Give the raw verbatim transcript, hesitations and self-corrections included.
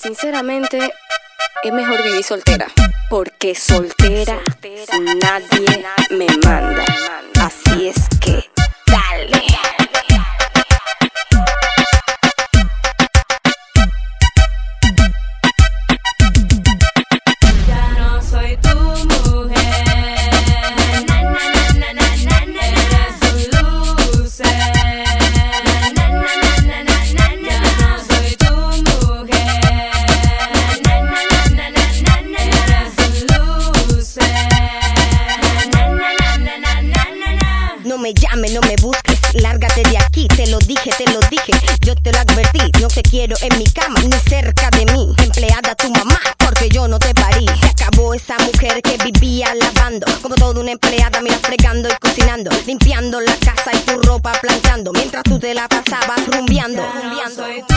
Sinceramente, es mejor vivir soltera, porque soltera nadie me manda. Así es que dale. Ya no soy tu mujer. Na, na, na, na, na, na, eres un loser. Na, na, na, na, na, na, ya no soy tu mujer. Na, na, na, na, na, na, eres un loser. Na, na, na, na, na, na, na. No me llames, no me busques, lárgate de aquí, te lo dije, te lo dije, yo te lo advertí, no te quiero en mi cama, ni cerca de mí, empleada tu mamá, porque yo no te parí, se acabó esa mujer que vivía lavando, como toda una empleada, mira fregando y cocinando, limpiando la casa y tu ropa planchando, mientras tú te la pasabas rumbeando, Ya no rumbeando. soy tu